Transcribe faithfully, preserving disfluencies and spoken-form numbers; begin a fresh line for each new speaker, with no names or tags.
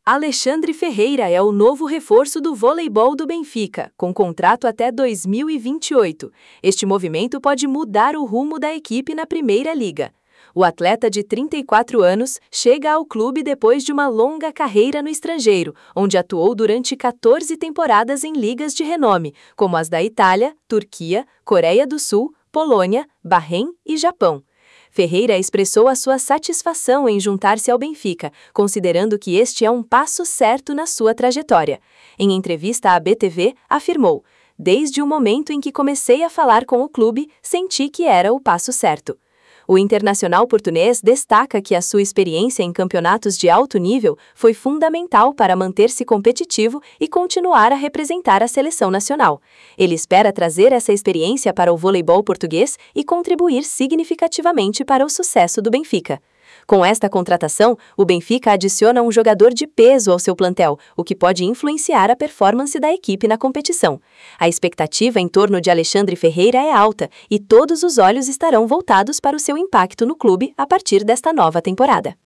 Alexandre Ferreira é o novo reforço do voleibol do Benfica, com contrato até dois mil e vinte e oito. Este movimento pode mudar o rumo da equipe na Primeira Liga. O atleta de trinta e quatro anos chega ao clube depois de uma longa carreira no estrangeiro, onde atuou durante quatorze temporadas em ligas de renome, como as da Itália, Turquia, Coreia do Sul, Polônia, Bahrein e Japão. Ferreira expressou a sua satisfação em juntar-se ao Benfica, considerando que este é um passo certo na sua trajetória. Em entrevista à B T V, afirmou: "Desde o momento em que comecei a falar com o clube, senti que era o passo certo." O internacional português destaca que a sua experiência em campeonatos de alto nível foi fundamental para manter-se competitivo e continuar a representar a seleção nacional. Ele espera trazer essa experiência para o voleibol português e contribuir significativamente para o sucesso do Benfica. Com esta contratação, o Benfica adiciona um jogador de peso ao seu plantel, o que pode influenciar a performance da equipe na competição. A expectativa em torno de Alexandre Ferreira é alta e todos os olhos estarão voltados para o seu impacto no clube a partir desta nova temporada.